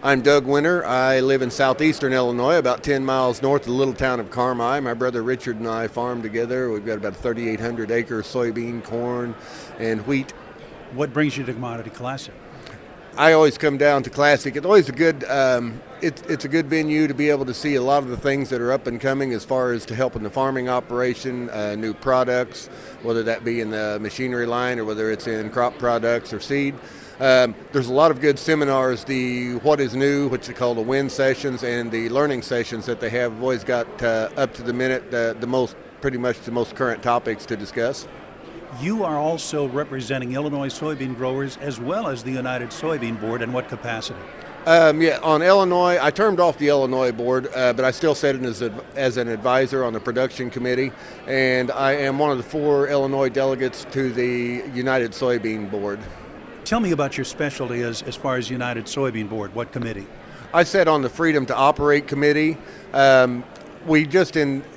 I'm Doug Winter. I live in southeastern Illinois, about 10 miles north of the little town of Carmi. My brother Richard and I farm together. We've got about 3,800 acres, soybean, corn, and wheat. What brings you to Commodity Classic? I always come down to Classic. It's always a good it's a good venue to be able to see a lot of the things that are up and coming as far as to helping the farming operation, new products, whether that be in the machinery line or whether it's in crop products or seed. There's a lot of good seminars, the What is New, which they call the WIN sessions, and the learning sessions that they have always got up to the minute, pretty much the most current topics to discuss. You are also representing Illinois soybean growers as well as the United Soybean Board. In what capacity? On Illinois, I termed off the Illinois board, but I still sit in as an advisor on the production committee, and I am one of the 4 Illinois delegates to the United Soybean Board. Tell me about your specialty as far as United Soybean Board. What committee? I sit on the Freedom to Operate committee. We just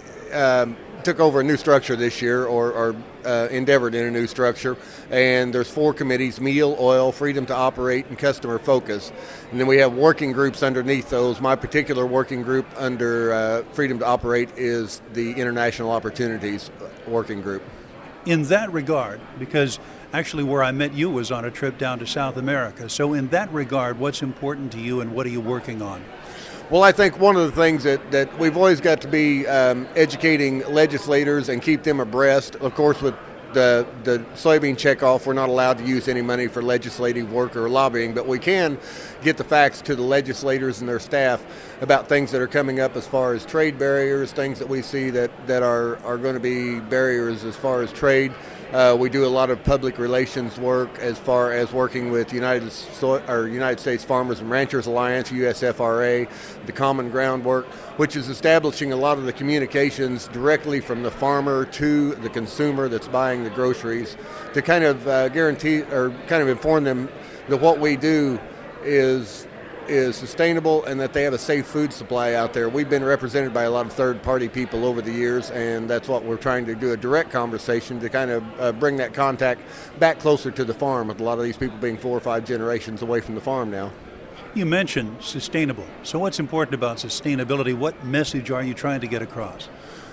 took over a new structure this year, or endeavored in a new structure, and there's 4 committees: meal, oil, freedom to operate, and customer focus. And then we have working groups underneath those. My particular working group under freedom to operate is the International Opportunities Working Group. In that regard, because actually where I met you was on a trip down to South America, so in that regard, what's important to you and what are you working on? Well, I think one of the things that we've always got to be educating legislators and keep them abreast. Of course, with the soybean checkoff, we're not allowed to use any money for legislative work or lobbying, but we can get the facts to the legislators and their staff about things that are coming up as far as trade barriers, things that we see that are going to be barriers as far as trade. We do a lot of public relations work as far as working with United States Farmers and Ranchers Alliance, USFRA, the Common Ground work, which is establishing a lot of the communications directly from the farmer to the consumer that's buying the groceries to kind of guarantee or kind of inform them that what we do is sustainable and that they have a safe food supply out there. We've been represented by a lot of third-party people over the years, and that's what we're trying to do, a direct conversation to kind of bring that contact back closer to the farm, with a lot of these people being 4 or 5 generations away from the farm now. You mentioned sustainable. So what's important about sustainability? What message are you trying to get across?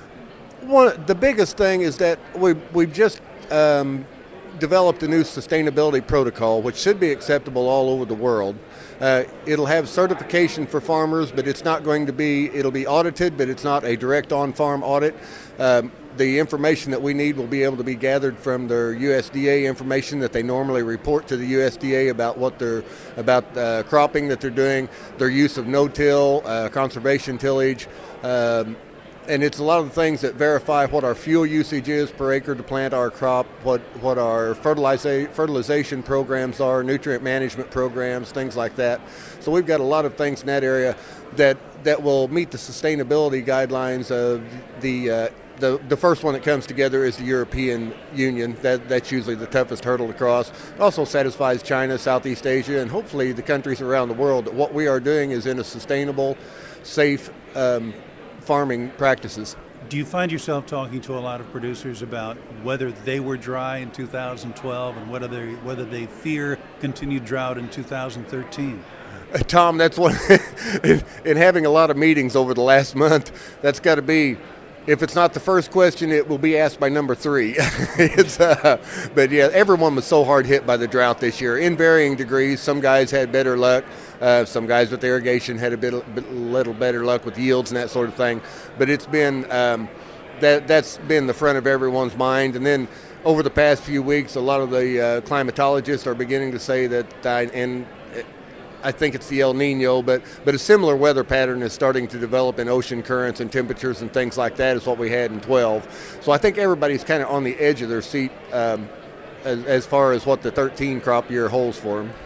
The biggest thing is that we've just developed a new sustainability protocol, which should be acceptable all over the world. It'll have certification for farmers, but it'll be audited, but it's not a direct on-farm audit. The information that we need will be able to be gathered from their USDA information that they normally report to the USDA about cropping that they're doing, their use of no-till, conservation tillage, and it's a lot of the things that verify what our fuel usage is per acre to plant our crop, what our fertilization programs are, nutrient management programs, things like that. So we've got a lot of things in that area that will meet the sustainability guidelines of the first one that comes together is the European Union. That's usually the toughest hurdle to cross. It also satisfies China, Southeast Asia, and hopefully the countries around the world that what we are doing is in a sustainable, safe farming practices. Do you find yourself talking to a lot of producers about whether they were dry in 2012 and whether they fear continued drought in 2013? Tom, that's one. In having a lot of meetings over the last month, that's got to be. If it's not the first question, it will be asked by number 3. But yeah, everyone was so hard hit by the drought this year in varying degrees. Some guys had better luck. Some guys with irrigation had a little better luck with yields and that sort of thing. But it's been that's been the front of everyone's mind. And then over the past few weeks, a lot of the climatologists are beginning to say that, and I think it's the El Nino, but a similar weather pattern is starting to develop in ocean currents and temperatures and things like that as what we had in 12. So I think everybody's kind of on the edge of their seat as far as what the 13 crop year holds for them.